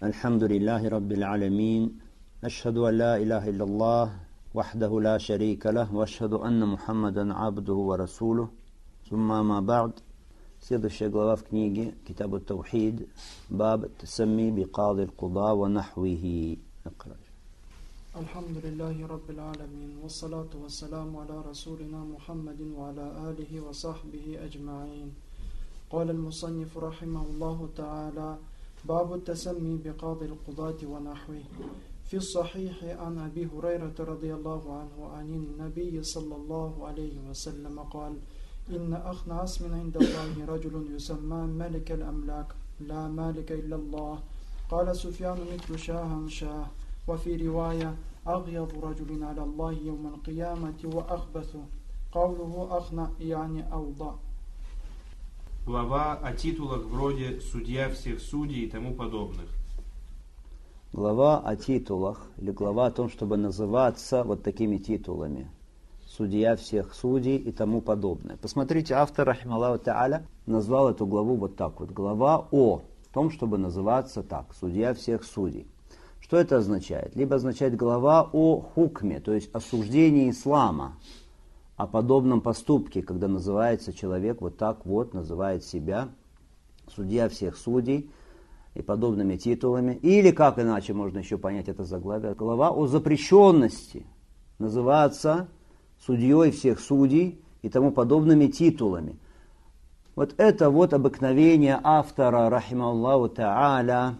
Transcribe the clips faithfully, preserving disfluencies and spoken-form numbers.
الحمد لله رب العالمين أشهد أن لا إله إلا الله وحده لا شريك له وأشهد أن محمدا عبده ورسوله ثم ما بعد. Следующая глава в книге Китаб ат-Таухид, баб тасамми бикади аль-куда ва нахвихи. الحمد لله رب العالمين والصلاة والسلام على رسولنا محمد وعلى آله وصحبه أجمعين. قال المصنف رحمه الله تعالى: باب التسمي بقاضي القضاة ونحوه. في الصحيح عن أبي هريرة رضي الله عنه عن النبي صلى الله عليه وسلم قال: إن أخنع اسم عند الله رجل يسمى ملك الأملاك لا مالك إلا الله. قال سفيان: مثل شاه شاه. وفي رواية: أغيظ رجل على الله يوم القيامة وأخبث. قوله أخنع يعني أوضع. Глава о титулах вроде «Судья всех судей» и тому подобных. Глава о титулах, или глава о том, чтобы называться вот такими титулами. Судья всех судей и тому подобное. Посмотрите, автор, рахималлаху та'аля, назвал эту главу вот так вот. Глава о том, чтобы называться так. Судья всех судей. Что это означает? Либо означает глава о хукме, то есть осуждении ислама, о подобном поступке, когда называется человек вот так вот, называет себя судья всех судей и подобными титулами. Или, как иначе можно еще понять это заглавие, глава о запрещенности называться судьей всех судей и тому подобными титулами. Вот это вот обыкновение автора, рахималлаху та'аля.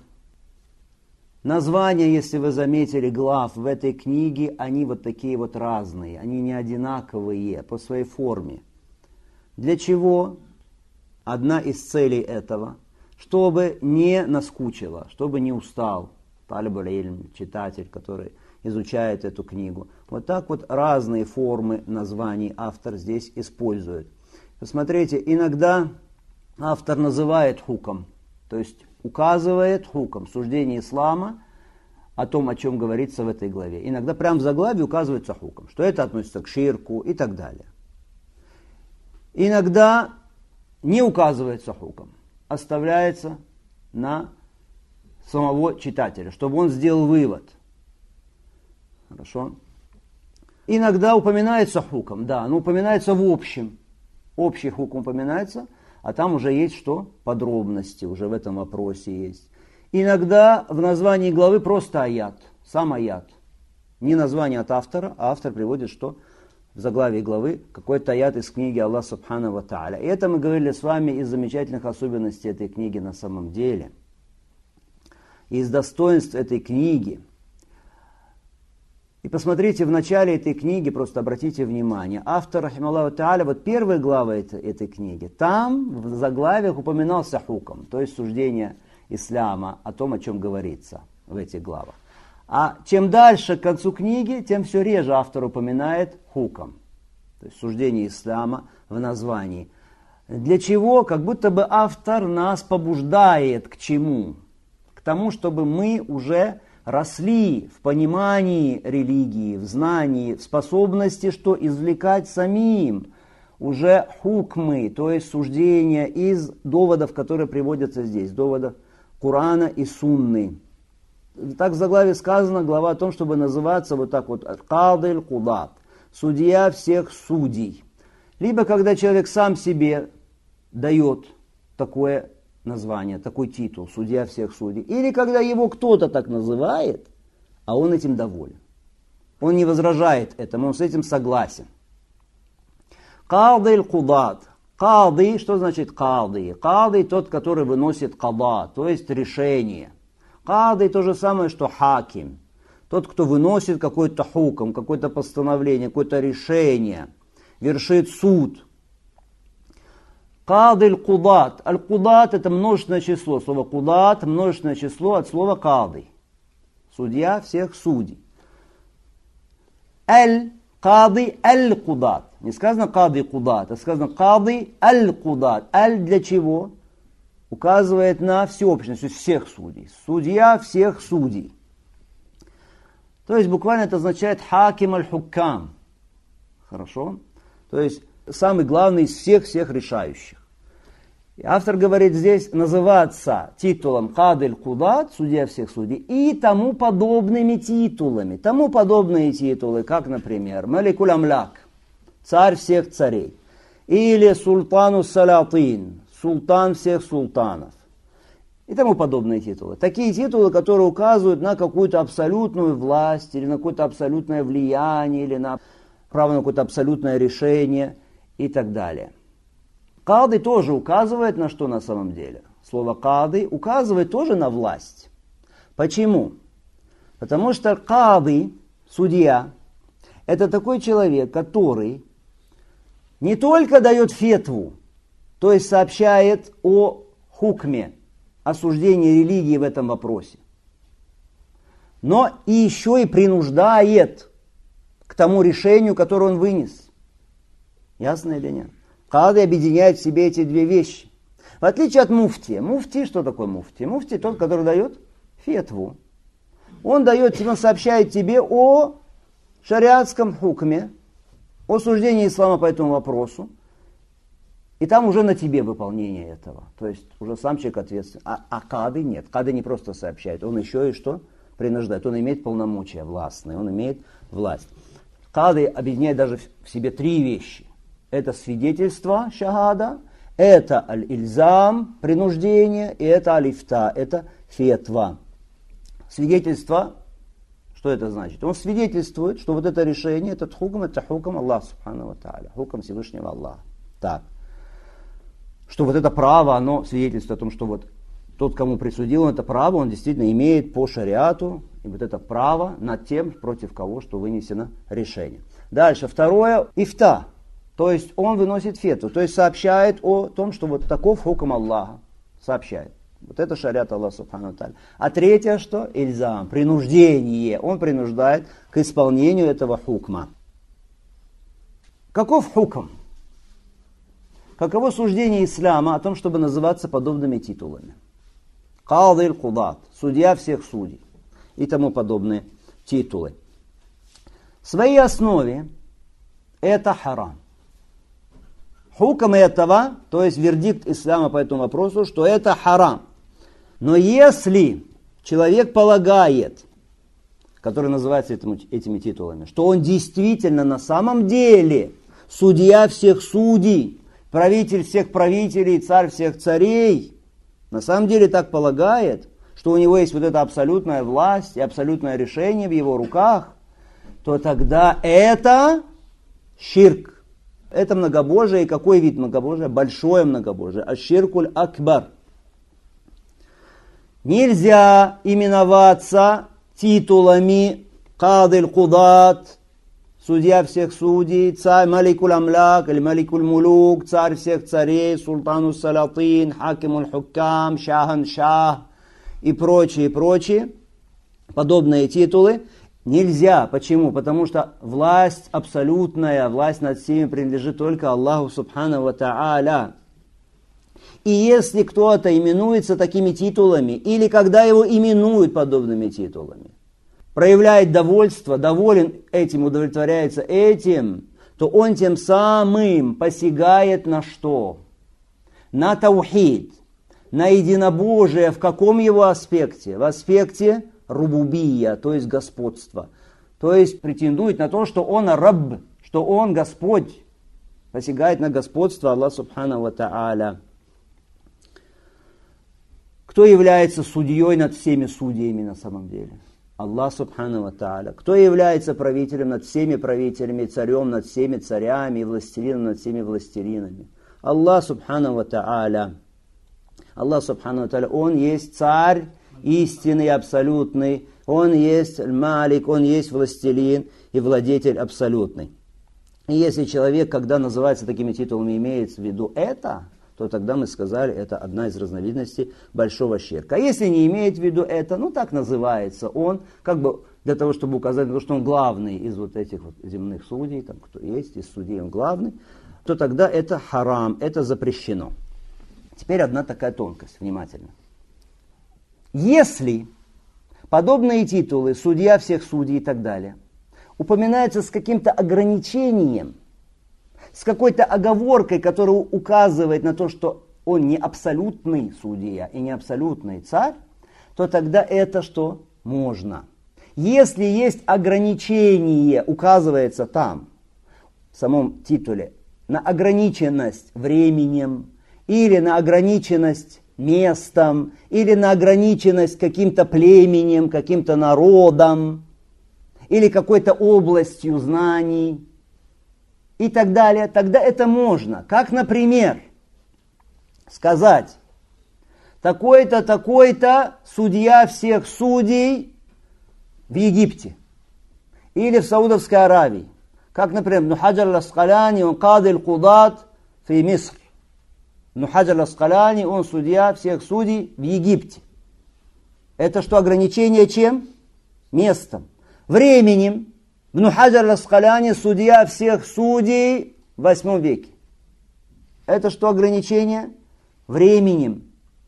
Названия, если вы заметили, глав в этой книге, они вот такие вот разные, они не одинаковые по своей форме. Для чего? Одна из целей этого, чтобы не наскучило, чтобы не устал талиб аль-илм, читатель, который изучает эту книгу. Вот так вот разные формы названий автор здесь использует. Посмотрите, иногда автор называет хуком, то есть указывает хуком, суждение ислама о том, о чем говорится в этой главе. Иногда прямо в заглавии указывается хуком, что это относится к ширку и так далее. Иногда не указывается хуком, оставляется на самого читателя, чтобы он сделал вывод. Хорошо? Иногда упоминается хуком, да, но упоминается в общем. Общий хукм упоминается, а там уже есть что? Подробности уже в этом вопросе есть. Иногда в названии главы просто аят, сам аят. Не название от автора, а автор приводит что? В заглавии главы какой-то аят из книги Аллах Субхану ва Тааля. И это мы говорили с вами из замечательных особенностей этой книги на самом деле. Из достоинств этой книги. И посмотрите, в начале этой книги, просто обратите внимание, автор, рахималлаху та'аля, вот первая глава этой, этой книги, там в заглавиях упоминался хуком, то есть суждение ислама о том, о чем говорится в этих главах. А чем дальше к концу книги, тем все реже автор упоминает хуком, то есть суждение ислама в названии. Для чего? Как будто бы автор нас побуждает к чему? К тому, чтобы мы уже росли в понимании религии, в знании, в способности, что извлекать самим уже хукмы, то есть суждения из доводов, которые приводятся здесь, доводов Корана и Сунны. Так в заглавии сказано, глава о том, чтобы называться вот так вот «Кади аль-Кудат», судья всех судей. Либо когда человек сам себе дает такое название, такой титул, судья всех судей. Или когда его кто-то так называет, а он этим доволен. Он не возражает этому, он с этим согласен. Кади аль-Кудат. Кади, что значит кади? Кади тот, который выносит када, то есть решение. Кади то же самое, что хаким. Тот, кто выносит какой-то хукм, какое-то постановление, какое-то решение, вершит суд. Кади аль-Кудат. Аль-Кудат это множественное число. Слово кудат множественное число от слова кади. Судья всех судей. Аль кади аль-Кудат. Не сказано кади кудат, а сказано кади аль-Кудат. Аль для чего? Указывает на всеобщность, то есть всех судей. Судья всех судей. То есть буквально это означает хаким аль-Хуккам. Хорошо? То есть самый главный из всех-всех решающих. И автор говорит здесь называться титулом Кадиль Кудат, судья всех судей, и тому подобными титулами. Тому подобные титулы, как, например, Маликуль Амляк, царь всех царей, или Султану Салатин, султан всех султанов, и тому подобные титулы. Такие титулы, которые указывают на какую-то абсолютную власть, или на какое-то абсолютное влияние, или на право на какое-то абсолютное решение и так далее. Кады тоже указывает на что на самом деле? Слово кады указывает тоже на власть. Почему? Потому что кады, судья, это такой человек, который не только дает фетву, то есть сообщает о хукме, осуждении религии в этом вопросе, но и еще и принуждает к тому решению, которое он вынес. Ясно или нет? Кады объединяет в себе эти две вещи. В отличие от муфти. Муфти, что такое муфти? Муфти тот, который дает фетву. Он дает, он сообщает тебе о шариатском хукме, о суждении ислама по этому вопросу. И там уже на тебе выполнение этого. То есть уже сам человек ответственен. А, а кады нет. Кады не просто сообщает. Он еще и что? Принуждает. Он имеет полномочия властные. Он имеет власть. Кады объединяет даже в себе три вещи. Это свидетельство, шахада, это аль-ильзам, принуждение, и это аль-ифта, это фетва. Свидетельство, что это значит? Он свидетельствует, что вот это решение, этот хукм, это хукм Аллаха субхану ва тааля, хукм Всевышнего Аллаха. Так. Что вот это право, оно свидетельствует о том, что вот тот, кому присудил это право, он действительно имеет по шариату, и вот это право над тем, против кого, что вынесено решение. Дальше, второе, ифта. То есть он выносит фетву, то есть сообщает о том, что вот таков хукм Аллаха. Сообщает. Вот это шариат Аллаха субхану ва тааля. А третье что? Ильзам, принуждение. Он принуждает к исполнению этого хукма. Каков хукм? Каково суждение ислама о том, чтобы называться подобными титулами? Кадиль Кудат, судья всех судей и тому подобные титулы. В своей основе это харам. Хукм этого, то есть вердикт ислама по этому вопросу, что это харам. Но если человек полагает, который называется этим, этими титулами, что он действительно на самом деле судья всех судей, правитель всех правителей, царь всех царей, на самом деле так полагает, что у него есть вот эта абсолютная власть и абсолютное решение в его руках, то тогда это ширк. Это многобожие. И какой вид многобожия? Большое многобожие. Аш-ширкуль акбар. Нельзя именоваться титулами Кадиль Кудат, судья всех судей, царь Маликуль Амляк или Маликуль Мулук, царь всех царей, Султану Салатин, Хакимуль Хуккам, Шахан Шах и прочие, прочие подобные титулы. Нельзя. Почему? Потому что власть абсолютная, власть над всеми принадлежит только Аллаху субхану ва тааля. И если кто-то именуется такими титулами, или когда его именуют подобными титулами, проявляет довольство, доволен этим, удовлетворяется этим, то он тем самым посягает на что? На таухид, на единобожие. В каком его аспекте? В аспекте рубубия, то есть господство. То есть претендует на то, что он рабб, что он Господь. Посягает на господство Аллаха субхану ва тааля. Кто является судьей над всеми судьями на самом деле? Аллах субхану ва тааля. Кто является правителем над всеми правителями, царем над всеми царями, властелином над всеми властелинами? Аллах субхану ва тааля. Аллах субхану ва тааля, Он есть царь истинный, абсолютный. Он есть малик, Он есть властелин и владетель абсолютный. И если человек, когда называется такими титулами, имеет в виду это, то тогда мы сказали, это одна из разновидностей большого ширка. А если не имеет в виду это, ну так называется он, как бы для того, чтобы указать на то, что он главный из вот этих вот земных судей, там кто есть, из судей он главный, то тогда это харам, это запрещено. Теперь одна такая тонкость, внимательно. Если подобные титулы, судья всех судей и так далее, упоминаются с каким-то ограничением, с какой-то оговоркой, которая указывает на то, что он не абсолютный судья и не абсолютный царь, то тогда это что? Можно. Если есть ограничение, указывается там, в самом титуле, на ограниченность временем, или на ограниченность местом, или на ограниченность каким-то племенем, каким-то народом, или какой-то областью знаний, и так далее, тогда это можно. Как, например, сказать, такой-то, такой-то судья всех судей в Египте или в Саудовской Аравии. Как, например, Ибн Хаджар аль-Аскаляни, он кади аль-Кудат в Миср. Ибн Хаджар аль-Аскаляни, он судья всех судей в Египте. Это что, ограничение чем? Местом. Временем. Ибн Хаджар аль-Аскаляни, судья всех судей в восьмом веке. Это что, ограничение? Временем.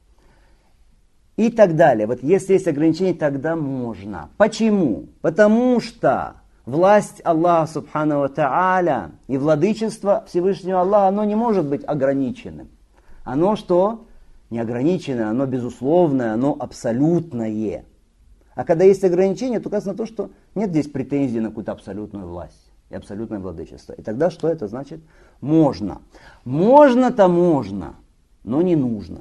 И так далее. Вот если есть ограничения, тогда можно. Почему? Потому что власть Аллаха Субхану ва Тааля и владычество Всевышнего Аллаха, оно не может быть ограниченным. Оно что? Неограниченное, оно безусловное, оно абсолютное. А когда есть ограничения, то указано то, что нет здесь претензий на какую-то абсолютную власть и абсолютное владычество. И тогда что это значит? Можно. Можно-то можно, но не нужно.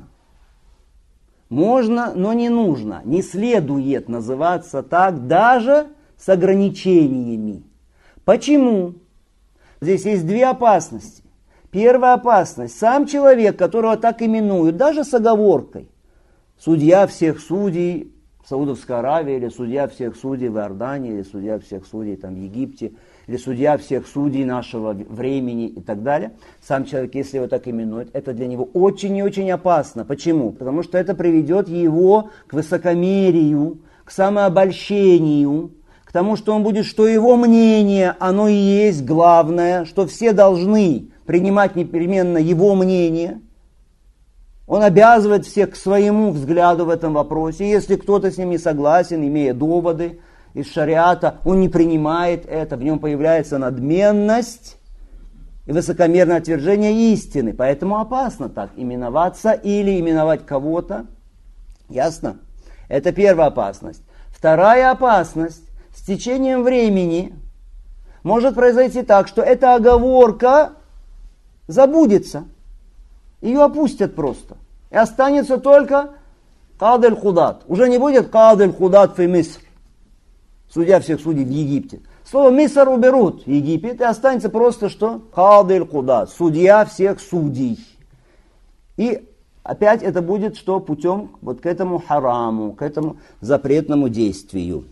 Можно, но не нужно. Не следует называться так даже с ограничениями. Почему? Здесь есть две опасности. Первая опасность. Сам человек, которого так именуют, даже с оговоркой, судья всех судей в Саудовской Аравии, или судья всех судей в Иордании, или судья всех судей там, в Египте, или судья всех судей нашего времени и так далее. Сам человек, если его так именуют, это для него очень и очень опасно. Почему? Потому что это приведет его к высокомерию, к самообольщению, к тому, что он будет, что его мнение, оно и есть главное, что все должны принимать непременно его мнение. Он обязывает всех к своему взгляду в этом вопросе. Если кто-то с ним не согласен, имея доводы из шариата, он не принимает это, в нем появляется надменность и высокомерное отвержение истины. Поэтому опасно так именоваться или именовать кого-то. Ясно? Это первая опасность. Вторая опасность. С течением времени может произойти так, что эта оговорка забудется. Ее опустят просто. И останется только кади аль-Кудат. Уже не будет кади аль-Кудат в Миср. Судья всех судей в Египте. Слово Миср уберут, Египет, и останется просто что? Кади аль-Кудат. Судья всех судей. И опять это будет что? Путем вот к этому хараму, к этому запретному действию.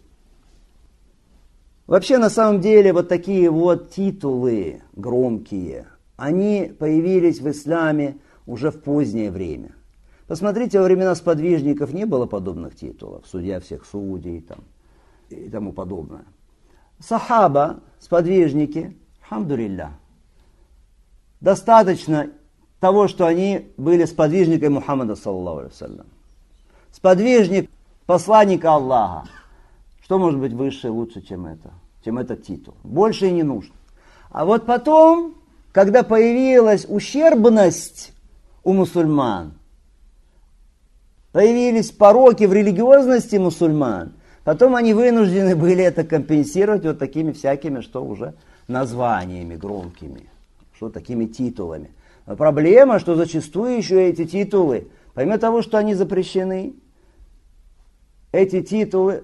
Вообще, на самом деле, вот такие вот титулы громкие, они появились в исламе уже в позднее время. Посмотрите, во времена сподвижников не было подобных титулов. Судья всех судей там, и тому подобное. Сахаба, сподвижники, алхамдулилля, достаточно того, что они были сподвижниками Мухаммада, саллаллаху алейхи ва саллям. Сподвижник посланника Аллаха. Что может быть выше и лучше, чем это? Чем этот титул? Больше и не нужно. А вот потом, когда появилась ущербность у мусульман, появились пороки в религиозности мусульман, потом они вынуждены были это компенсировать вот такими всякими, что уже названиями громкими, что такими титулами. Но проблема, что зачастую еще эти титулы, помимо того, что они запрещены, эти титулы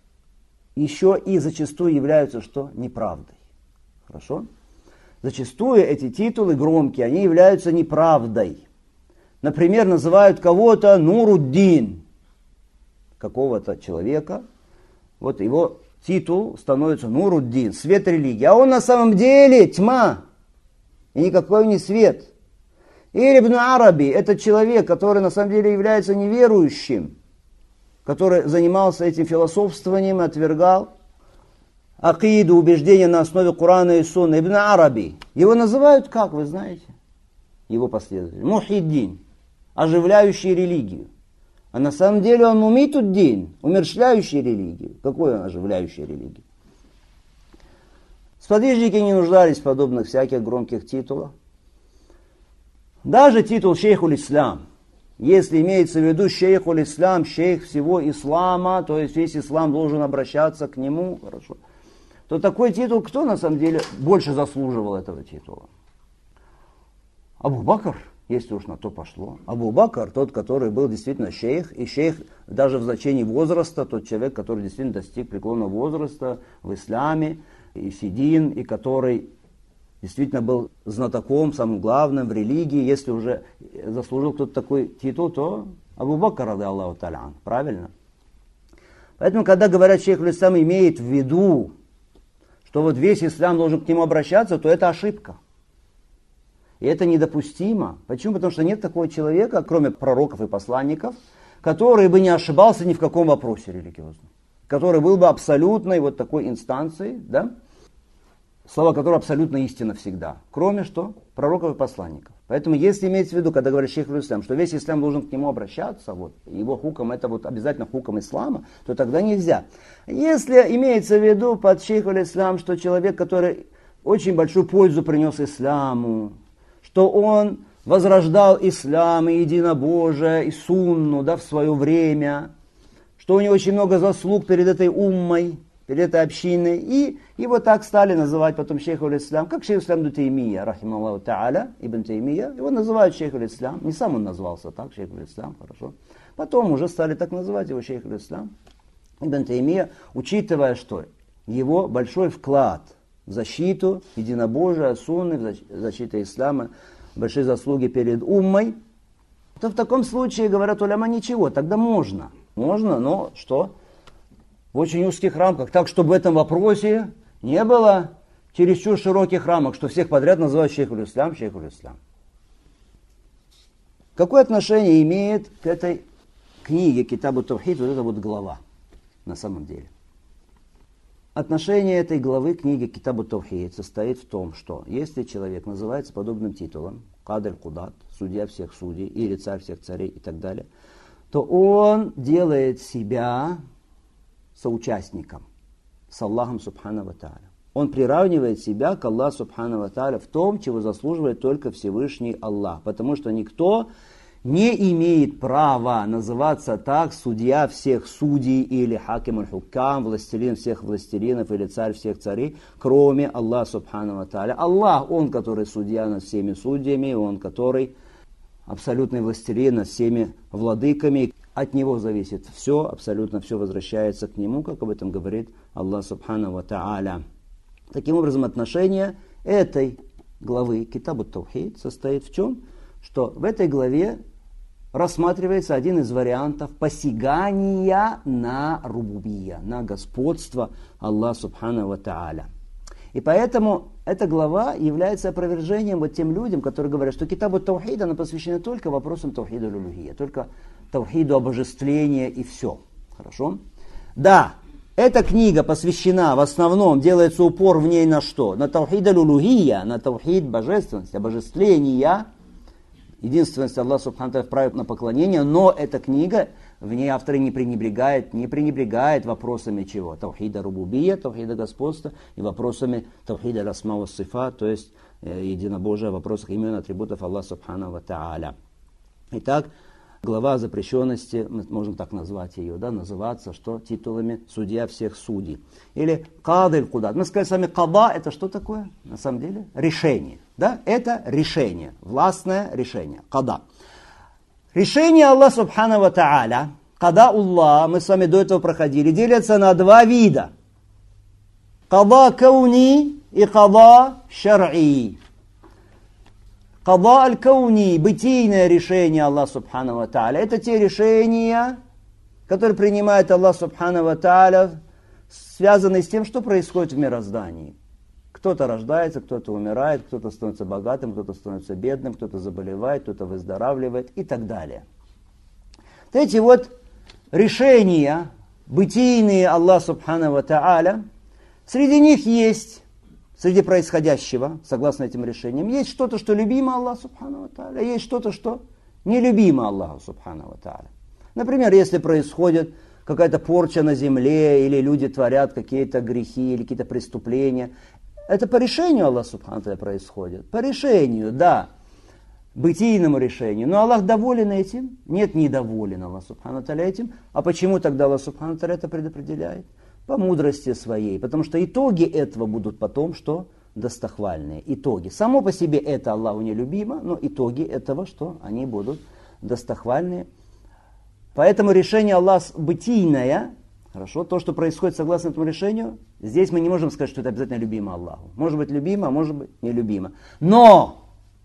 еще и зачастую являются что? Неправдой. Хорошо? Зачастую эти титулы громкие, они являются неправдой. Например, называют кого-то Нуруддин, какого-то человека. Вот его титул становится Нуруддин, свет религии. А он на самом деле тьма, и никакой не свет. Или Ибн Араби, это человек, который на самом деле является неверующим, который занимался этим философствованием и отвергал акиду, убеждения на основе Корана и Сунны. Ибн Араби. Его называют как, вы знаете? Его последователи. Мухиддин, оживляющий религию. А на самом деле он мумитуддин, умерщвляющий религию. Какой он оживляющий религию? Сподвижники не нуждались в подобных всяких громких титулах. Даже титул шейхуль ислам, если имеется в виду шейхуль ислам, шейх всего ислама, то есть весь ислам должен обращаться к нему, хорошо, то такой титул, кто на самом деле больше заслуживал этого титула? Абу Бакр, если уж на то пошло. Абу Бакр, тот, который был действительно шейх, и шейх даже в значении возраста, тот человек, который действительно достиг преклонного возраста в исламе, и сидин, и который действительно был знатоком, самым главным в религии. Если уже заслужил кто-то такой титул, то Абу Бакр, ради Аллаху та'аля, правильно? Поэтому, когда говорят, шейхуль ислам имеет в виду, что вот весь ислам должен к нему обращаться, то это ошибка. И это недопустимо. Почему? Потому что нет такого человека, кроме пророков и посланников, который бы не ошибался ни в каком вопросе религиозном. Который был бы абсолютной вот такой инстанцией, да? Слова которой абсолютно истина всегда. Кроме что? Пророков и посланников. Поэтому если имеется в виду, когда говорит шейхуль ислам, что весь ислам должен к нему обращаться, вот, его хуком это вот обязательно хуком ислама, то тогда нельзя. Если имеется в виду под шейхуль ислам, что человек, который очень большую пользу принес исламу, что он возрождал ислам и единобожие, и сунну, да, в свое время, что у него очень много заслуг перед этой уммой, перед этой общиной, и его так стали называть потом шейхуль ислам, как шейх ислам ибн Таймия, рахималлаху та'аля, ибн Таймия, его называют шейхуль ислам, не сам он назвался так, шейхуль ислам, хорошо. Потом уже стали так называть его шейхуль ислам, ибн Таймия, учитывая, что его большой вклад в защиту единобожия, сунны, в защиту ислама, большие заслуги перед уммой, то в таком случае, говорят уляма, ничего, тогда можно. Можно, но что? В очень узких рамках, так, чтобы в этом вопросе не было чересчур широких рамок, что всех подряд называют шейхуль ислам, шейхуль ислам. Какое отношение имеет к этой книге Китабу Тавхид вот эта вот глава на самом деле? Отношение этой главы книги Китабу Тавхид состоит в том, что если человек называется подобным титулом, Кадр Кудат, судья всех судей, или царь всех царей и так далее, то он делает себя соучастником с Аллахом Субхану ва Тааля. Он приравнивает себя к Аллаху Субхану ва Тааля в том, чего заслуживает только Всевышний Аллах, потому что никто не имеет права называться так судья всех судей или хаким аль-хуккам, властелин всех властелинов или царь всех царей, кроме Аллаха Субхану ва Тааля. Аллах, Он, который судья над всеми судьями, Он, который абсолютный властелин над всеми владыками. От Него зависит все, абсолютно все возвращается к Нему, как об этом говорит Аллах Субхану ва Тааля. Таким образом, отношение этой главы Китабу Тавхид состоит в чем? Что в этой главе рассматривается один из вариантов посягания на рубубия, на господство Аллаха Субхану ва Тааля. И поэтому эта глава является опровержением вот тем людям, которые говорят, что Китабу Тавхид, она посвящена только вопросам Тавхида аль-Улухия, только Тавхиду обожествления и все. Хорошо? Да, эта книга посвящена, в основном делается упор в ней на что? На Тавхид аль-Улухия, на Тавхид божественности, обожествления, единственность Аллаха Субхану ва Тааля вправе на поклонение, но эта книга, в ней автор не пренебрегает, не пренебрегает вопросами чего? Тавхида рубубия, тавхида господства и вопросами тавхида расма ва сифа, то есть э, единобожия, в вопросах имен атрибутов Аллаха Субхану ва Тааля. Итак, глава о запрещенности, мы можем так назвать ее, да, называться, что титулами судья всех судей. Или кады аль-кудат. Мы сказали с вами, када это что такое? На самом деле решение. Да? Это решение, властное решение. Када. Решение Аллаха Субхану ва Тааля, када Аллах, мы с вами до этого проходили, делятся на два вида. Када кауни и када шар'и. Када аль-кауни, бытийное решение Аллаха Субхану ва Тааля, это те решения, которые принимает Аллах Субхану ва Тааля, связанные с тем, что происходит в мироздании. Кто-то рождается, кто-то умирает, кто-то становится богатым, кто-то становится бедным, кто-то заболевает, кто-то выздоравливает и так далее. Вот эти вот решения, бытийные Аллаха Субхану ва Тааля, среди них есть, среди происходящего, согласно этим решениям, есть что-то, что любимо Аллаху Субхану ва Тааля, есть что-то, что нелюбимо Аллаху Субхану ва Тааля. Например, если происходит какая-то порча на земле, или люди творят какие-то грехи, или какие-то преступления, это по решению Аллаха Субхану ва Тааля происходит. По решению, да. бытийному решению. Но Аллах доволен этим? Нет, недоволен Аллах Субхану ва Тааля этим. А почему тогда Аллах Субхану ва Тааля это предопределяет? По мудрости своей. Потому что итоги этого будут потом, что достохвальные. Итоги. Само по себе это Аллаху нелюбимо, но итоги этого, что они будут достохвальные. Поэтому решение Аллаха бытийное, хорошо, то, что происходит согласно этому решению, здесь мы не можем сказать, что это обязательно любимо Аллаху. Может быть любимо, а может быть нелюбимо. Но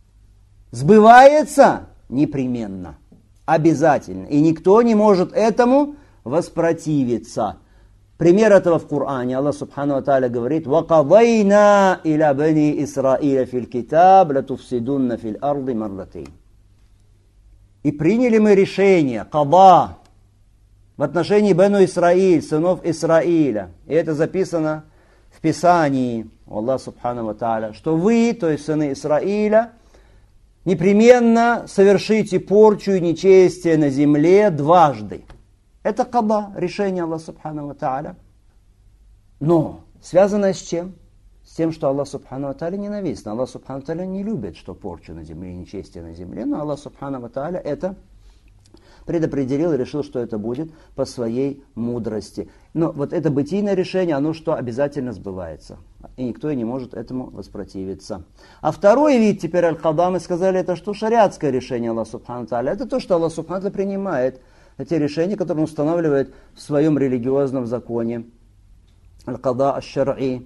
сбывается непременно, обязательно. И никто не может этому воспротивиться. Пример этого в Коране. Аллах Субхану ва Тааля говорит: وَقَضَيْنَا إِلَى بَنِي إِسْرَائِيلَ فِي الْكِتَابِ لَتُفْسِدُنَّ فِي الْأَرْضِ مَرَّتَيْنِ. И приняли мы решение, када, в отношении Бену Исраиль, сынов Исраиля. И это записано в Писании, Аллах Субхану ва Тааля, что вы, то есть сыны Исраиля, непременно совершите порчу и нечестие на земле дважды. Это када, решение Аллаха Субхану ва Тааля. Но связано с чем? С тем, что Аллах Субхану ва Тааля ненавистен. Аллах Субхану ва Тааля не любит, что порчу на земле и нечестие на земле. Но Аллах Субхану ва Тааля это предопределил и решил, что это будет по своей мудрости. Но вот это бытийное решение, оно что обязательно сбывается. И никто и не может этому воспротивиться. А второй вид, теперь аль-када, мы сказали, это что? Шариатское решение Аллаха Субхану ва Тааля. Это то, что Аллах Субхану ва Тааля принимает. Это решения, которые он устанавливает в своем религиозном законе. Аль-када аш-шар'и.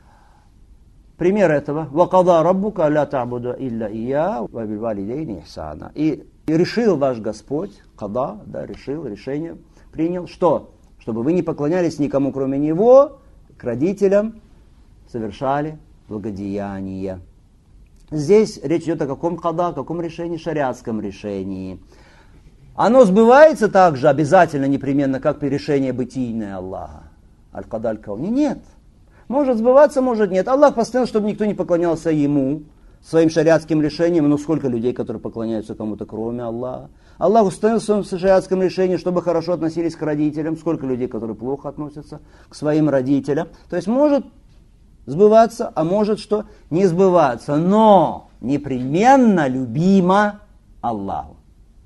Пример этого. وَقَضَى رَبُّكَ لَا تَعْبُدُ إِلَّا إِيَّاهُ وَبِالْوَالِدَيْنِ إِحْسَانًا. И решил ваш Господь, када, да, решил, решение принял, что? Чтобы вы не поклонялись никому, кроме Него, к родителям совершали благодеяния. Здесь речь идет о каком када, о каком решении? Шариатском решении. Оно сбывается также обязательно, непременно, как при решении бытийное Аллаха. Аль-када аль-кауни. Нет. Может сбываться, может нет. Аллах постановил, чтобы никто не поклонялся Ему, своим шариатским решением. Но сколько людей, которые поклоняются кому-то, кроме Аллаха. Аллах установил в своем шариатском решении, чтобы хорошо относились к родителям. Сколько людей, которые плохо относятся к своим родителям. То есть может сбываться, а может что? Не сбываться. Но непременно любимо Аллаху.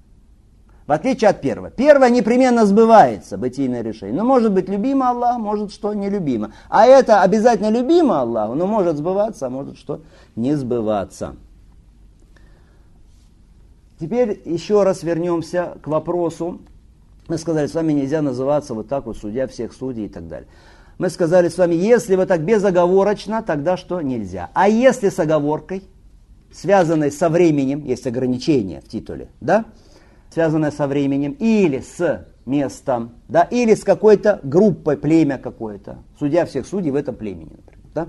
В отличие от первого. Первое непременно сбывается, бытийное решение. Но может быть любимо Аллах, может что нелюбимо. А это обязательно любимо Аллаху, но может сбываться, а может что не сбываться. Теперь еще раз вернемся к вопросу. Мы сказали, с вами нельзя называться вот так вот судья всех судей и так далее. Мы сказали с вами, если вот так безоговорочно, тогда что нельзя. А если с оговоркой, связанной со временем, есть ограничения в титуле, да? Связанное со временем, или с местом, да, или с какой-то группой, племя какое-то. Судья всех судей в этом племени, например. Да?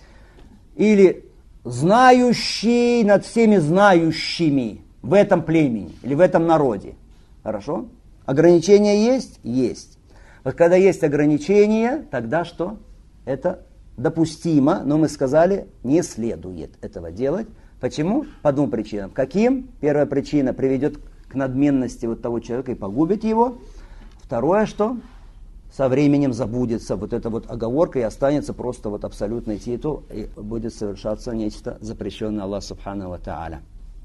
Или знающий над всеми знающими в этом племени, или в этом народе. Хорошо? Ограничения есть? Есть. Вот когда есть ограничения, тогда что? Это допустимо, но мы сказали, не следует этого делать. Почему? По двум причинам. Каким? Первая причина приведет к надменности вот того человека и погубит его. Второе, что со временем забудется вот эта вот оговорка и останется просто вот абсолютный титул и будет совершаться нечто запрещенное Аллах Субхану ва Тааля.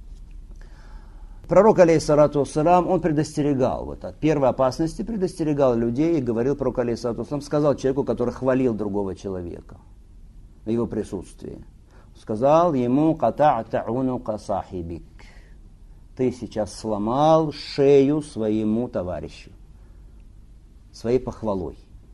Пророк, алейхиссалату вассалам, он предостерегал вот от первой опасности, предостерегал людей и говорил, пророк, алейхиссалату вассалам, сказал человеку, который хвалил другого человека в его присутствии. Сказал ему, «Ката'та унука сахибик». Ты сейчас сломал шею своему товарищу, своей похвалой.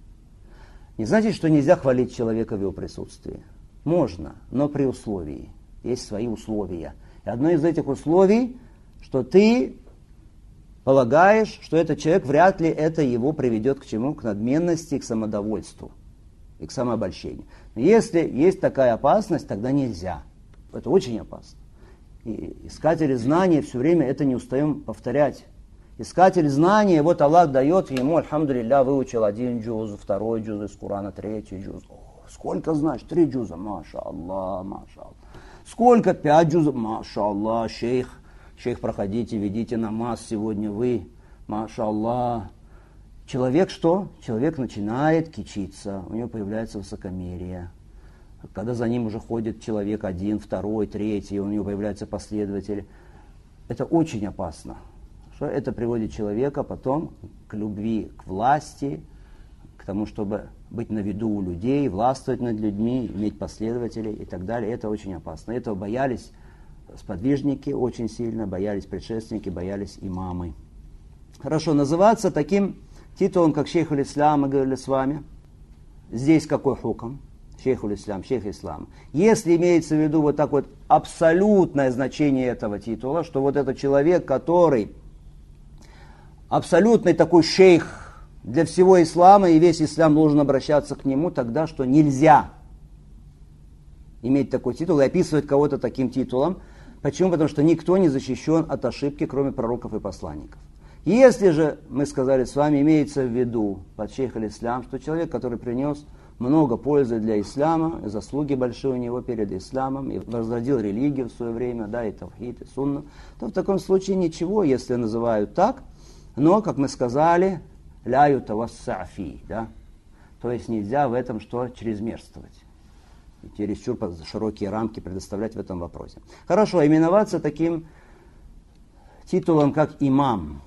Не значит, что нельзя хвалить человека в его присутствии. Можно, но при условии. Есть свои условия. И одно из этих условий, что ты полагаешь, что этот человек, вряд ли это его приведет к чему? К надменности, к самодовольству и к самообольщению. Но если есть такая опасность, тогда нельзя. Это очень опасно. И искатели знания все время это не устаем повторять. Искатель знания, вот Аллах дает ему, альхамдулилля, выучил один джуз, второй джуз из Корана, третий джуз. О, сколько знаешь? Три джуза, маша Аллах, маша Аллах. Сколько? Пять джузов, маша Аллах, шейх. Шейх, проходите, ведите намаз сегодня вы, маша Аллах. Человек что? Человек начинает кичиться, у него появляется высокомерие. Когда за ним уже ходит человек один, второй, третий, у него появляются последователи. это очень опасно. Что это приводит человека потом к любви к власти, к тому, чтобы быть на виду у людей, властвовать над людьми, иметь последователей и так далее. Это очень опасно. Этого боялись сподвижники очень сильно, боялись предшественники, боялись имамы. Хорошо, называться таким титулом, как шейх аль-Ислам, мы говорили с вами. Здесь какой хукм? Шейх аль-Ислам, шейх Ислам. Если имеется в виду вот так вот абсолютное значение этого титула, что вот этот человек, который абсолютный такой шейх для всего ислама, и весь ислам должен обращаться к нему, тогда что нельзя иметь такой титул и описывать кого-то таким титулом. Почему? Потому что никто не защищен от ошибки, кроме пророков и посланников. Если же, мы сказали с вами, имеется в виду под шейх аль-Ислам, что человек, который принес много пользы для ислама, заслуги большие у него перед исламом, и возродил религию в свое время, да, и тавхид, и сунну, то в таком случае ничего, если называют так, но, как мы сказали, ля ютавасса'фи, да, то есть нельзя в этом что чрезмерствовать. И чересчур широкие рамки предоставлять в этом вопросе. Хорошо, именоваться таким титулом, как имам.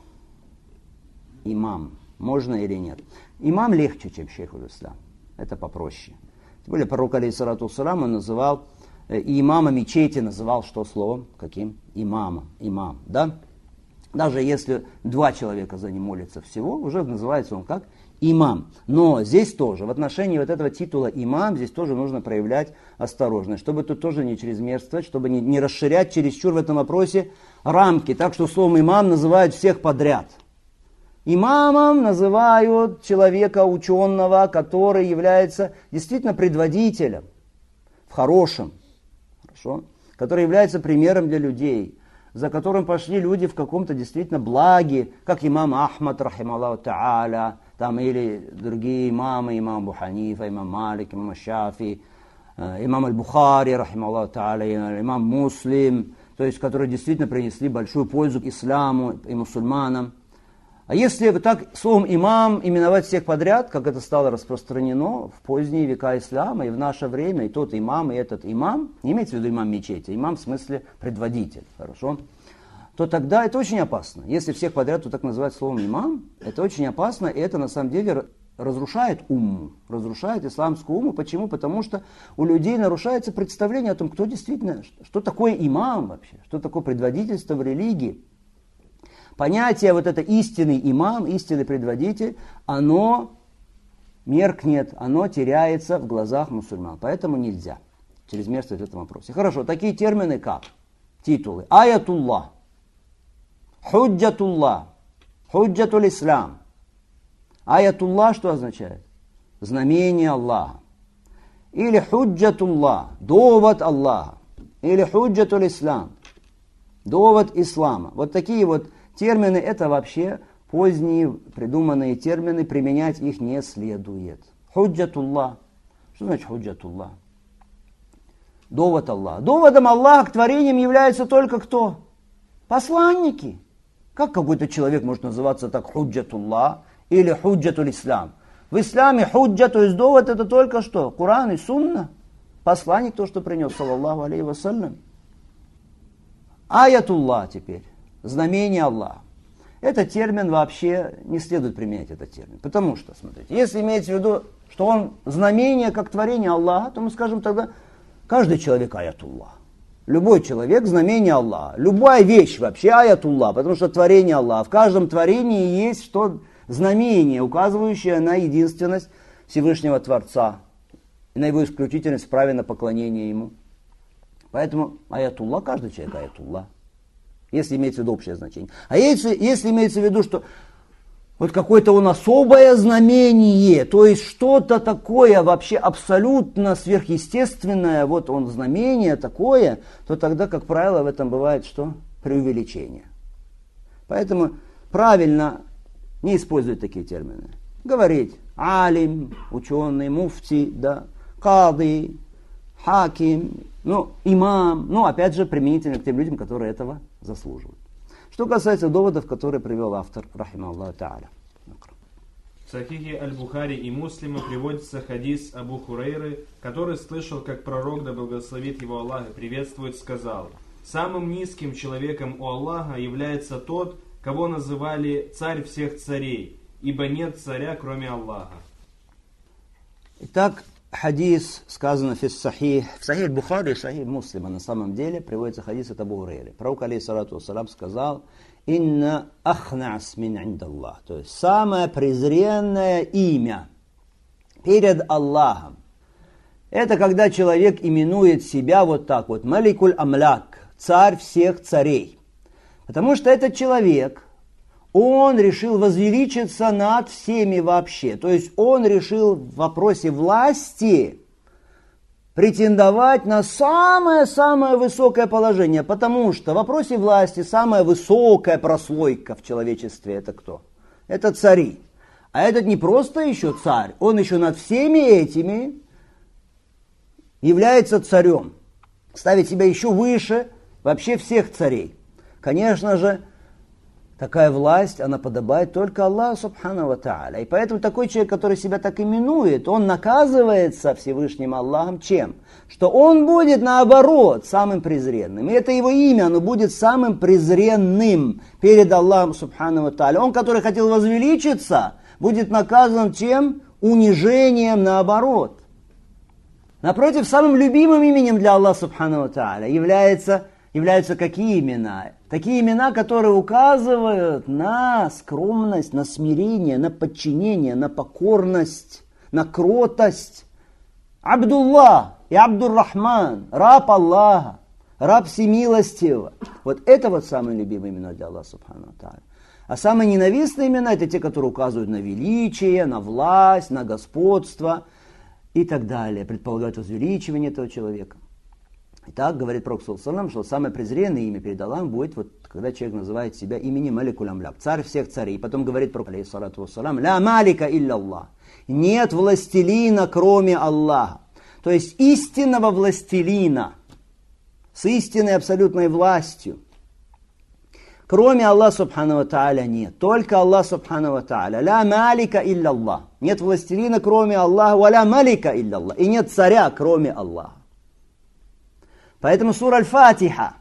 Имам. Можно или нет? Имам легче, чем шейх аль-Ислам. Это попроще. Тем более пророк, алейхиссалату вассалам, он называл, и имама мечети называл что словом? Каким? Имама. Имам. Да? Даже если два человека за ним молятся всего, уже называется он как имам. Но здесь тоже, в отношении вот этого титула имам, здесь тоже нужно проявлять осторожность, чтобы тут тоже не чрезмерствовать, чтобы не, не расширять чересчур в этом вопросе рамки, так что словом имам называют всех подряд. Имамом называют человека ученого, который является действительно предводителем, в хорошем, хорошо, который является примером для людей, за которым пошли люди в каком-то действительно благе, как имам Ахмад, рахималлаху та'аля, там, или другие имамы, имам Абу Ханифа, имам Малик, имам Шафи, имам Аль-Бухари, рахималлаху та'аля, имам Муслим, то есть, которые действительно принесли большую пользу исламу и мусульманам. А если вы так словом имам именовать всех подряд, как это стало распространено в поздние века ислама и в наше время, и тот имам, и этот имам, не имеется в виду имам мечети, имам в смысле предводитель, хорошо, то тогда это очень опасно. Если всех подряд то так называть словом имам, это очень опасно, и это на самом деле разрушает умму, разрушает исламскую умму. Почему? Потому что у людей нарушается представление о том, кто действительно, что такое имам вообще, что такое предводительство в религии. Понятие вот это истинный имам, истинный предводитель, оно меркнет, оно теряется в глазах мусульман. Поэтому нельзя чрезмерствовать в этом вопросе. Хорошо, такие термины как титулы. Аятуллах, худжатуллах, худжатуль ислам. Аятуллах что означает? Знамение Аллаха. Или худжатуллах, довод Аллаха. Или худжатуль ислам, довод ислама. Вот такие вот термины, это вообще поздние придуманные термины, применять их не следует. Худжатуллах. Что значит худжатуллах? Довод Аллаха. Доводом Аллаха к творениям являются только кто? Посланники. Как какой-то человек может называться так худжатуллах или худжатуль ислам? В исламе худжа, то есть довод, это только что? Коран и сунна. Посланник то, что принес, саллаллаху алейхи вассалям. Аятуллах теперь. Знамение Аллаха. Этот термин вообще не следует применять, этот термин. Потому что, смотрите, если имеется в виду, что он знамение как творение Аллаха, то мы скажем тогда, каждый человек аятуллах. Любой человек знамение Аллаха. Любая вещь вообще аятуллах, потому что творение Аллаха. В каждом творении есть что знамение, указывающее на единственность Всевышнего Творца и на его исключительность в праве на поклонение Ему. Поэтому аятуллах, каждый человек аятуллах. Если имеется в виду общее значение. А если, если имеется в виду, что вот какое-то он особое знамение, то есть что-то такое вообще абсолютно сверхъестественное, вот он знамение такое, то тогда, как правило, в этом бывает что? Преувеличение. Поэтому правильно не использовать такие термины. Говорить алим, ученый, муфти, да, кады, хаким, ну, имам, ну, опять же, применительно к тем людям, которые этого заслуживают. Что касается доводов, которые привел автор, рахимахуллаху та'аля. В Сахихе Аль-Бухари и Муслима приводится хадис Абу Хурейры, который слышал, как пророк, да благословит его Аллах и приветствует, сказал: Самым низким человеком у Аллаха является тот, кого называли царь всех царей, ибо нет царя, кроме Аллаха. Итак, хадис сказано в Сахих, в Сахих Бухари и Сахих Муслима, на самом деле приводится хадис от Абу Хурайры. Пророк, алейхиссалату вассалам, сказал: «Инна ахнас мин индаллах», то есть самое презренное имя перед Аллахом. Это когда человек именует себя вот так вот: Маликуль Амляк, царь всех царей. Потому что этот человек, он решил возвеличиться над всеми вообще. То есть он решил в вопросе власти претендовать на самое-самое высокое положение. Потому что в вопросе власти самая высокая прослойка в человечестве — это кто? Это цари. А этот не просто еще царь, он еще над всеми этими является царем. Ставит себя еще выше вообще всех царей. Конечно же, такая власть, она подобает только Аллаху субхану ва тааля. И поэтому такой человек, который себя так именует, он наказывается Всевышним Аллахом чем? Что он будет, наоборот, самым презренным. И это его имя, оно будет самым презренным перед Аллахом субхану ва тааля. Он, который хотел возвеличиться, будет наказан чем? Унижением, наоборот. Напротив, самым любимым именем для Аллаха субхану ва тааля является, являются какие имена? Такие имена, которые указывают на скромность, на смирение, на подчинение, на покорность, на кротость. Абдуллах и Абдур-Рахман, раб Аллаха, раб всемилостивого. Вот это вот самые любимые имена для Аллаха субхану ва тааля. А самые ненавистные имена — это те, которые указывают на величие, на власть, на господство и так далее, предполагают возвеличивание этого человека. Итак, говорит Пророк, саллаллаху алейхи ва саллям, что самое презренное имя перед Аллахом будет, вот, когда человек называет себя именем Маликуль Амляк, царь всех царей. И потом говорит Пророк, алейхиссалату вассалям: «Ля малика илля Аллах», нет властелина, кроме Аллаха. То есть истинного властелина с истинной абсолютной властью, кроме Аллаха субхану ва тааля, нет. Только Аллах субхану ва тааля. Ля малика илля Аллах. Нет властелина, кроме Аллаха. Ва ля малика илля Аллах. И нет царя, кроме Аллаха. Поэтому сура Аль-Фатиха.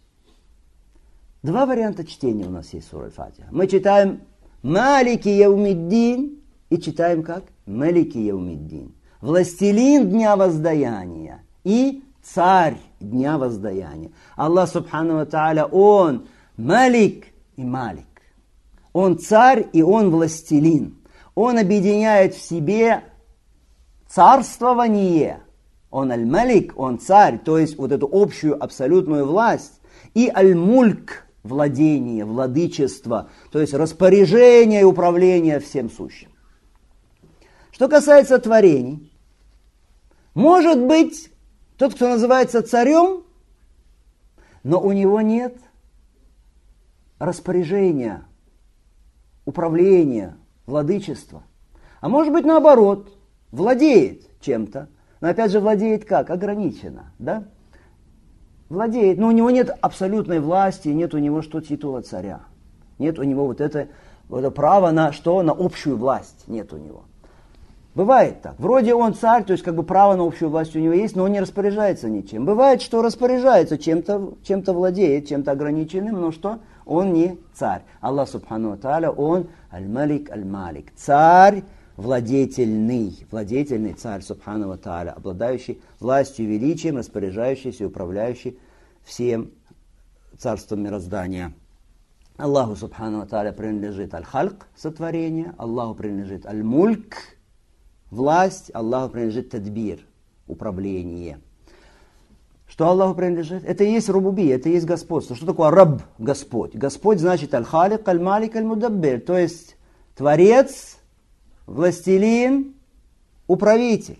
Два варианта чтения у нас есть сура Аль-Фатиха. Мы читаем Малики Яумиддин и читаем как? Малики Яумиддин. Властелин дня воздаяния и царь дня воздаяния. Аллах субхану ва тааля, он Малик и Малик. Он царь и он властелин. Он объединяет в себе царствование. Он аль-Малик, он царь, то есть вот эту общую абсолютную власть. И аль-Мульк, владение, владычество, то есть распоряжение и управление всем сущим. Что касается творений, может быть тот, кто называется царем, но у него нет распоряжения, управления, владычества. А может быть наоборот, владеет чем-то. Но опять же, владеет как? Ограниченно, да? Владеет, но у него нет абсолютной власти, нет у него что титула царя. Нет у него вот это, вот это право на что? На общую власть нет у него. Бывает так. Вроде он царь, то есть как бы право на общую власть у него есть, но он не распоряжается ничем. Бывает, что распоряжается, чем-то, чем-то владеет, чем-то ограниченным, но что? Он не царь. Аллах субхану ва тааля, он аль-Малик, аль-Малик. Царь, владетельный, владетельный царь, субхану ва тааля, обладающий властью, величием, распоряжающийся и управляющий всем царством мироздания. Аллаху субхану ва тааля принадлежит аль-Халк, сотворение, Аллаху принадлежит аль-Мульк, власть, Аллаху принадлежит тадбир, управление. Что Аллаху принадлежит? Это и есть рубуби, это и есть господство. Что такое раб, Господь? Господь значит аль-Халик, аль-Малик, аль-Мудаббир, то есть творец, властелин, управитель.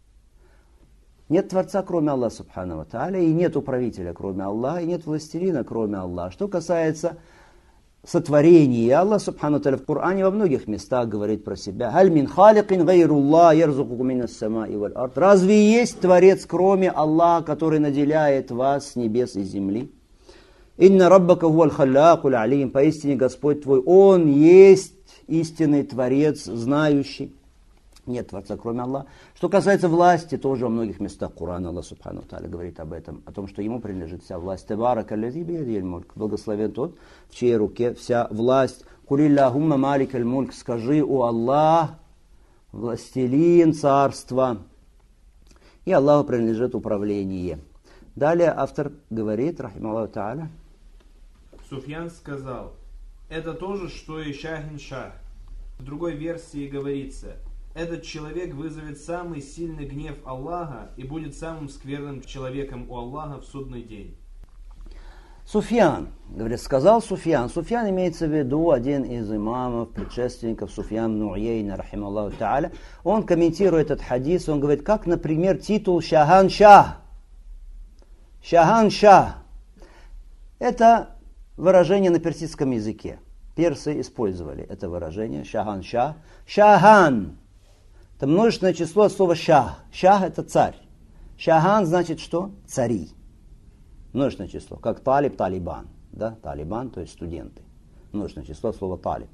Нет Творца, кроме Аллаха субхану ва тааля, и нет управителя, кроме Аллаха, и нет властелина, кроме Аллаха. Что касается сотворения, Аллах субхану ва тааля в Коране во многих местах говорит про себя: «Халь мин халикин гайруллах ярзуку минас самаи валь ард». Разве есть Творец, кроме Аллаха, который наделяет вас с небес и земли? «Инна раббака хуаль халлакуль алим». Поистине Господь твой, Он есть истинный Творец, знающий. Нет Творца, кроме Аллаха. Что касается власти, тоже во многих местах Корана Аллах Субхану Тааля говорит об этом, о том, что ему принадлежит вся власть. Табарака аллази биядихил мульк. Благословен тот, в чьей руке вся власть. Кулиллахумма маликаль мульк. Скажи, о Аллах, властелин царства. И Аллаху принадлежит управление. Далее автор говорит, рахималлаху тааля. Суфьян сказал, это то же, что и Шахин-Шах. В другой версии говорится, этот человек вызовет самый сильный гнев Аллаха и будет самым скверным человеком у Аллаха в судный день. Суфьян, говорит, сказал Суфьян. Суфьян имеется в виду один из имамов, предшественников Суфьян ибн Уяйна, рахималлаху тааля. Он комментирует этот хадис, он говорит, как, например, титул Шахан-Шах. Шахан-Шах. Это выражение на персидском языке. Персы использовали это выражение. Шахан-Шах. Шахан. Это множественное число от слова шах. Шах это царь. Шахан значит что? Цари. Множественное число. Как талиб, талибан. Да? Талибан, то есть студенты. Множественное число от слова талиб.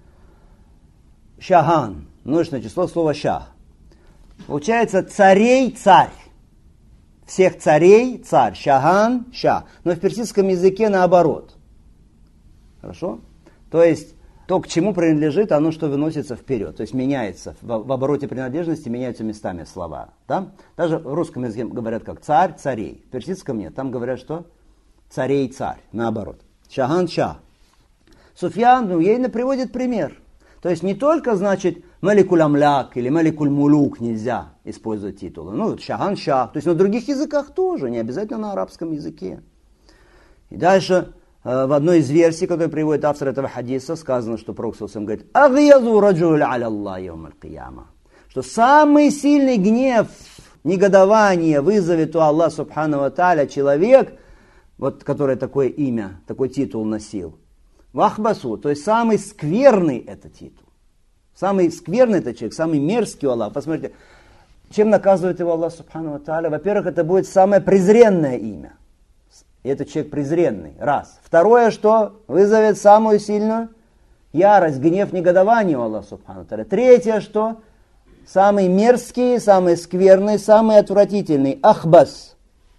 Шахан. Множественное число от слова шах. Получается царей царь. Всех царей царь. Шахан, шах. Но в персидском языке наоборот. Хорошо? То есть то, к чему принадлежит, оно что выносится вперед. То есть меняется. В, в обороте принадлежности меняются местами слова. Да? Даже в русском языке говорят как царь, царей. В персидском нет. Там говорят что? Царей, царь. Наоборот. Шахан, шах. Суфьян ибн Уяйна приводит пример. То есть не только, значит, маликуль амляк или маликуль мулук нельзя использовать титулы. Ну, шахан, шах. То есть на других языках тоже, не обязательно на арабском языке. И дальше... В одной из версий, которую приводит автор этого хадиса, сказано, что Пророк говорит, «Агъязу раджуль аля Аллах йом аль-кияма», что самый сильный гнев, негодование вызовет у Аллаха субхану ва тааля человек, вот, который такое имя, такой титул носил, вахбасу, то есть самый скверный это титул. Самый скверный это человек, самый мерзкий у Аллаха. Посмотрите, чем наказывает его Аллах субхану ва тааля? Во-первых, это будет самое презренное имя. И этот человек презренный. Раз. Второе, что вызовет самую сильную ярость, гнев, негодование у Аллаха субхану ва тааля. Третье, что самый мерзкий, самый скверный, самый отвратительный. Ахбас.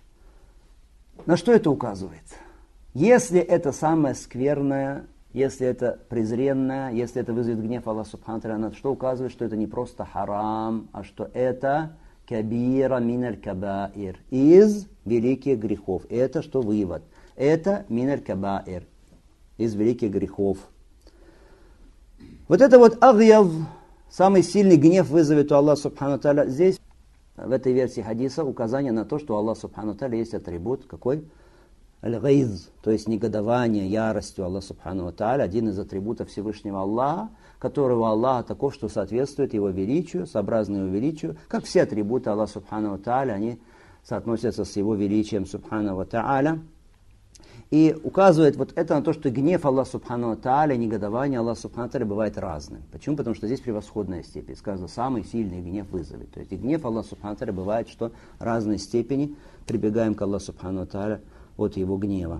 На что это указывает? Если это самое скверное, если это презренное, если это вызовет гнев Аллаха субхану ва тааля, на что указывает, что это не просто харам, а что это кабира миналь кабаир, из великих грехов. Это что вывод? Это миналь кабаир, из великих грехов. Вот это вот агъяв, самый сильный гнев вызовет у Аллаха субхану ва тааля. Здесь, в этой версии хадиса, указание на то, что у Аллаха субхану ва тааля есть атрибут, какой? Аль-гайз, то есть негодование, ярость у Аллаха субхану ва тааля, один из атрибутов Всевышнего Аллаха, которого Аллаха таков, что соответствует его величию, сообразно его величию, как все атрибуты Аллаха субхану ва тааля, они соотносятся с его величием субхану ва тааля. И указывает вот это на то, что гнев Аллаха субхану ва тааля, негодование Аллаха субхану ва тааля бывает разным. Почему? Потому что здесь превосходная степень. Сказано, самый сильный гнев вызовет. То есть и гнев Аллаха субхану ва тааля бывает, что разной степени прибегаем к Аллаху субхану ва тааля от его гнева.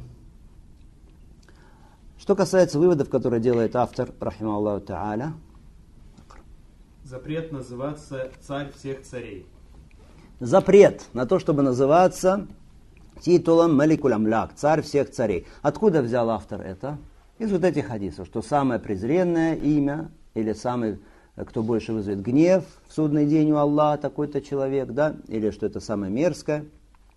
Что касается выводов, которые делает автор, рахимахуллаху тааля. Запрет называться царь всех царей. Запрет на то, чтобы называться титулом маликуль амляк, царь всех царей. Откуда взял автор это? Из вот этих хадисов, что самое презренное имя, или самый, кто больше вызовет гнев в судный день у Аллаха, такой-то человек, да, или что это самое мерзкое.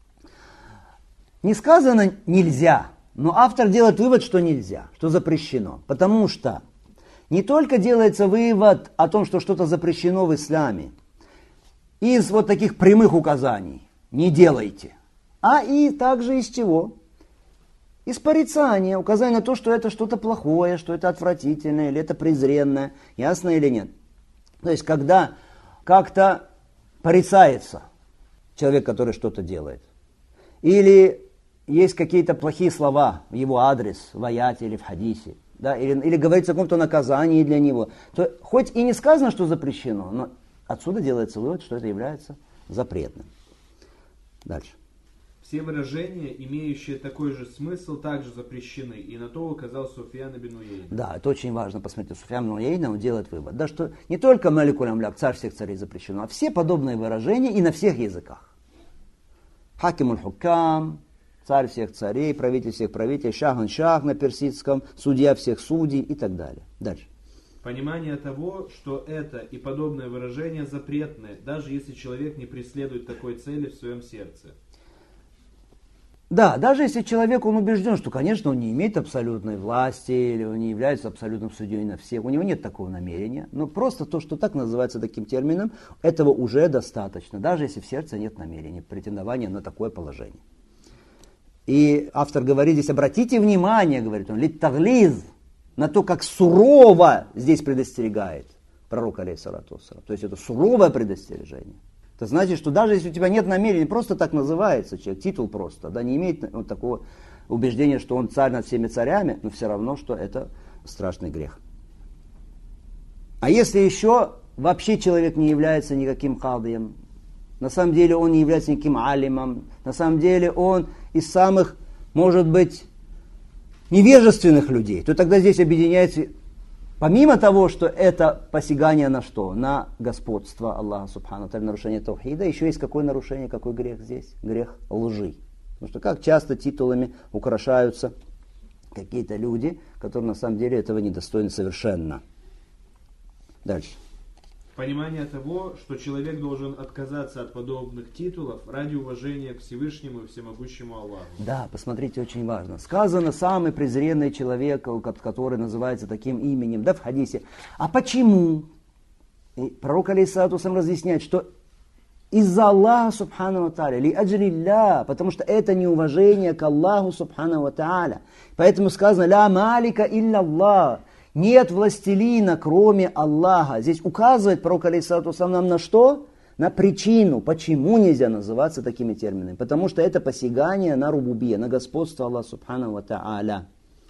Не сказано нельзя, но автор делает вывод, что нельзя, что запрещено. Потому что не только делается вывод о том, что что-то запрещено в исламе, из вот таких прямых указаний, не делайте, а и также из чего? Из порицания, указания на то, что это что-то плохое, что это отвратительное, или это презренное, ясно или нет. То есть, когда как-то порицается человек, который что-то делает, или есть какие-то плохие слова в его адрес, в аяте или в хадисе, да, или, или говорится о каком-то наказании для него, то хоть и не сказано, что запрещено, но отсюда делается вывод, что это является запретным. Дальше. Все выражения, имеющие такой же смысл, также запрещены. И на то указал Суфьян ибн Уейна. Да, это очень важно посмотреть. Суфьян ибн Уейна, он делает вывод, да, что не только Маликуль Амляк, царь всех царей, запрещено, а все подобные выражения и на всех языках. Хакимуль Хукам, царь всех царей, правитель всех правителей, Шахн Шах на персидском, судья всех судей и так далее. Дальше. Понимание того, что это и подобные выражения запретны, даже если человек не преследует такой цели в своем сердце. Да, даже если человек, он убежден, что, конечно, он не имеет абсолютной власти, или он не является абсолютным судьей на всех, у него нет такого намерения, но просто то, что так называется таким термином, этого уже достаточно, даже если в сердце нет намерения, претендования на такое положение. И автор говорит здесь, обратите внимание, говорит он, литтаглиз, на то, как сурово здесь предостерегает пророк, алейхиссалату вассалам. То есть это суровое предостережение. Это значит, что даже если у тебя нет намерения, просто так называется человек, титул просто, да, не имеет вот такого убеждения, что он царь над всеми царями, но все равно, что это страшный грех. А если еще вообще человек не является никаким кадием, на самом деле он не является никаким алимом, на самом деле он из самых, может быть, невежественных людей, то тогда здесь объединяется, помимо того, что это посягание на что? На господство Аллаха Субхану ва Тааля, нарушение таухида, еще есть какое нарушение, какой грех здесь? Грех лжи. Потому что как часто титулами украшаются какие-то люди, которые на самом деле этого недостойны совершенно. Дальше. Понимание того, что человек должен отказаться от подобных титулов ради уважения к Всевышнему и Всемогущему Аллаху. Да, посмотрите, очень важно. Сказано, самый презренный человек, который называется таким именем, да, в хадисе. А почему? И пророк, алейхиссалату вассалам, разъясняет, что из-за Аллаха, субхану ва тааля, ли аджрилля, потому что это неуважение к Аллаху, субхану ва тааля. Поэтому сказано, ля малика илля Аллах. Нет властелина, кроме Аллаха. Здесь указывает пророк, алейхиссалату вассалам, нам на что? На причину, почему нельзя называться такими терминами. Потому что это посягание на рубубия, на господство Аллаха субхану ва тааля.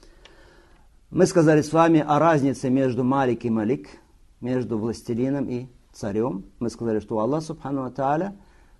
Мы сказали с вами о разнице между малик и малик, между властелином и царем. Мы сказали, что Аллах субхану ва тааля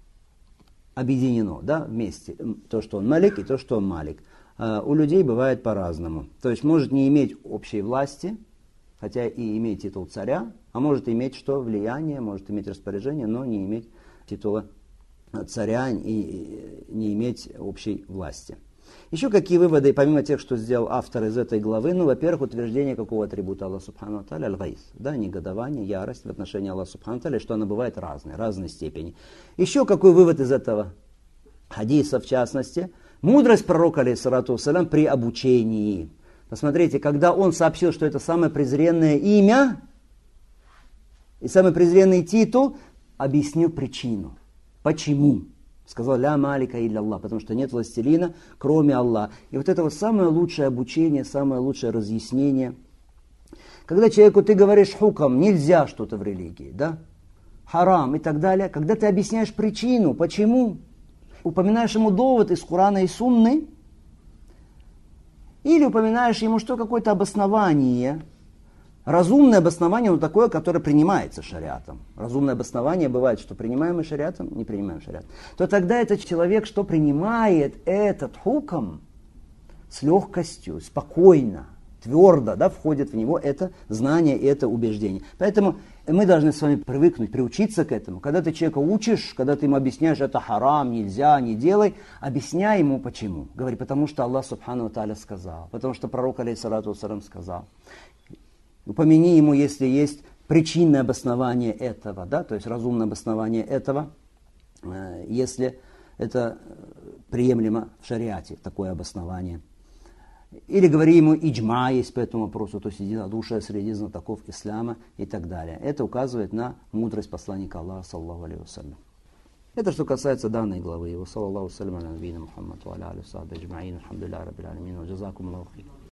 объединено, да, вместе. То, что он малик, и то, что он малик. У людей бывает по-разному. То есть может не иметь общей власти, хотя и иметь титул царя, а может иметь что? Влияние, может иметь распоряжение, но не иметь титула царя и не иметь общей власти. Еще какие выводы, помимо тех, что сделал автор из этой главы? Ну, во-первых, утверждение какого атрибута Аллаха субхану ва тааля, аль-гайз, да, негодование, ярость в отношении Аллаха субхану ва тааля, что она бывает разной, разной степени. Еще какой вывод из этого хадиса, в частности? Мудрость пророка, алейхиссалату вассалям, при обучении. Посмотрите, когда он сообщил, что это самое презренное имя и самый презренный титул, объяснил причину. Почему? Сказал, ля малика илля Аллах, потому что нет властелина, кроме Аллаха. И вот это вот самое лучшее обучение, самое лучшее разъяснение. Когда человеку ты говоришь хукам, нельзя что-то в религии, да? Харам и так далее. Когда ты объясняешь причину, почему? Упоминаешь ему довод из Корана и Сунны, или упоминаешь ему что какое-то обоснование, разумное обоснование, но такое, которое принимается шариатом. Разумное обоснование бывает, что принимаем мы шариатом, не принимаем шариатом. То тогда этот человек, что принимает этот хукам с легкостью, спокойно, твердо, да, входит в него это знание и это убеждение. Поэтому мы должны с вами привыкнуть, приучиться к этому. Когда ты человека учишь, когда ты ему объясняешь, это харам, нельзя, не делай, объясняй ему почему. Говори, потому что Аллах субхану ва тааля сказал, потому что пророк, алейхиссалату вассалам, сказал. Упомяни ему, если есть причинное обоснование этого, да, то есть разумное обоснование этого, если это приемлемо в шариате, такое обоснование. Или говори ему иджма есть по этому вопросу, то есть единодушие среди знатоков ислама и так далее. Это указывает на мудрость посланника Аллаха, саллаллаху алейхи вассалям. Это что касается данной главы. Саллаллаху алейхи ва саллям, аля набийина Мухаммад ва аля алихи ва сахбихи аджмаин. Алхамдулиллахи раббил алямин. Ва джазакум Аллаху хейран.